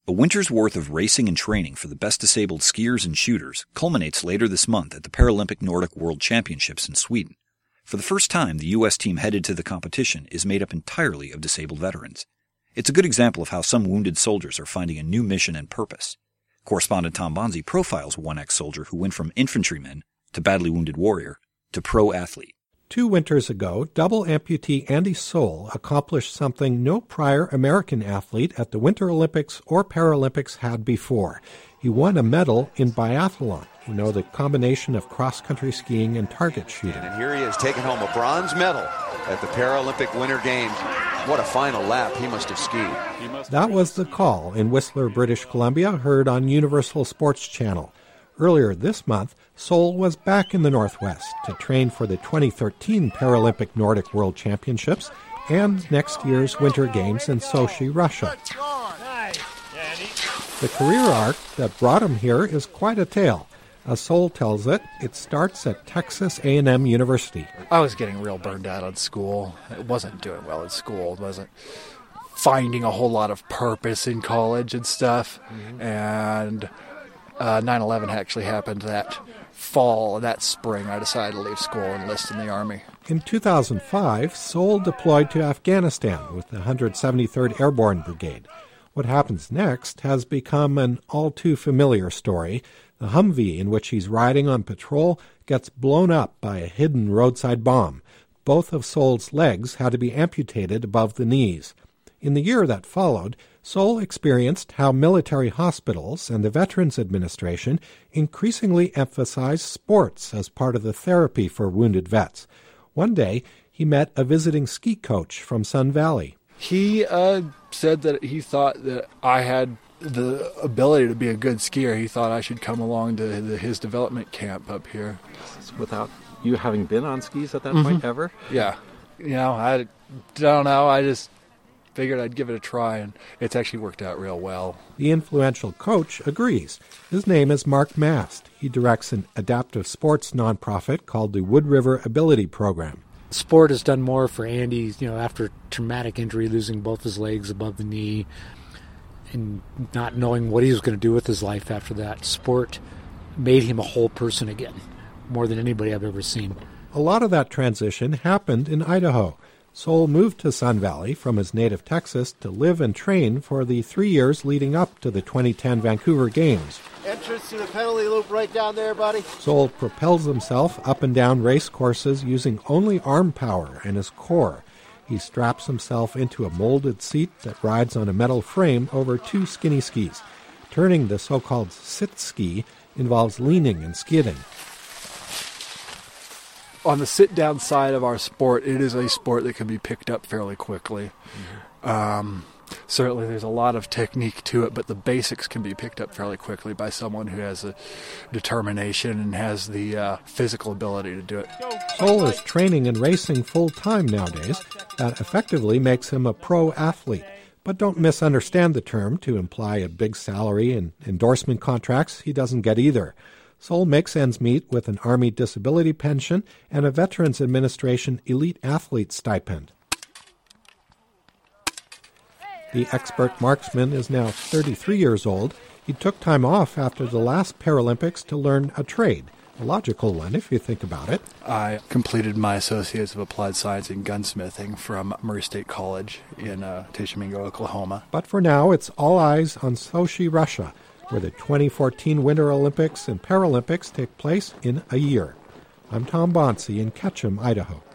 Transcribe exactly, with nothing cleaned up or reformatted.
A winter's worth of racing and training for the best disabled skiers and shooters culminates later this month at the Paralympic Nordic World Championships in Sweden. For the first time, the U S team headed to the competition is made up entirely of disabled veterans. It's a good example of how some wounded soldiers are finding a new mission and purpose. Correspondent Tom Bonzi profiles one ex-soldier who went from infantryman to badly wounded warrior to pro athlete. Two winters ago, double amputee Andy Soule accomplished something no prior American athlete at the Winter Olympics or Paralympics had before. He won a medal in biathlon, you know, the combination of cross-country skiing and target shooting. And here he is taking home a bronze medal at the Paralympic Winter Games. What a final lap he must have skied. That was The Call in Whistler, British Columbia, heard on Universal Sports Channel. Earlier this month, Soule was back in the Northwest to train for the twenty thirteen Paralympic Nordic World Championships and next year's Winter Games in Sochi, Russia. The career arc that brought him here is quite a tale. As Soule tells it, it starts at Texas A and M University. I was getting real burned out on school. It wasn't doing well at school. It wasn't finding a whole lot of purpose in college and stuff. Mm-hmm. And uh, nine eleven actually happened that fall, that spring. I decided to leave school and enlist in the Army. In two thousand five, Soule deployed to Afghanistan with the one hundred seventy-third Airborne Brigade. What happens next has become an all-too-familiar story. The Humvee in which he's riding on patrol gets blown up by a hidden roadside bomb. Both of Soule's legs had to be amputated above the knees. In the year that followed, Soule experienced how military hospitals and the Veterans Administration increasingly emphasize sports as part of the therapy for wounded vets. One day, he met a visiting ski coach from Sun Valley. He uh, said that he thought that I had the ability to be a good skier. He thought I should come along to the, his development camp up here. Without you having been on skis at that mm-hmm. point ever? Yeah. You know, I don't know. I just figured I'd give it a try, and it's actually worked out real well. The influential coach agrees. His name is Mark Mast. He directs an adaptive sports nonprofit called the Wood River Ability Program. Sport has done more for Andy, you know, after traumatic injury, losing both his legs above the knee and not knowing what he was going to do with his life after that. Sport made him a whole person again, more than anybody I've ever seen. A lot of that transition happened in Idaho. Soule moved to Sun Valley from his native Texas to live and train for the three years leading up to the twenty ten Vancouver Games. Entrance to the penalty loop right down there, buddy. Soule propels himself up and down race courses using only arm power and his core. He straps himself into a molded seat that rides on a metal frame over two skinny skis. Turning the so-called sit ski involves leaning and skidding. On the sit-down side of our sport, it is a sport that can be picked up fairly quickly. Mm-hmm. Um, certainly there's a lot of technique to it, but the basics can be picked up fairly quickly by someone who has a determination and has the uh, physical ability to do it. Soule is training and racing full-time nowadays. That effectively makes him a pro athlete. But don't misunderstand the term to imply a big salary and endorsement contracts. He doesn't get either. Soule makes ends meet with an Army disability pension and a Veterans Administration elite athlete stipend. The expert marksman is now thirty-three years old. He took time off after the last Paralympics to learn a trade, a logical one if you think about it. I completed my Associates of Applied Science in Gunsmithing from Murray State College in uh, Tishomingo, Oklahoma. But for now, it's all eyes on Sochi, Russia, where the twenty fourteen Winter Olympics and Paralympics take place in a year. I'm Tom Bonzi in Ketchum, Idaho.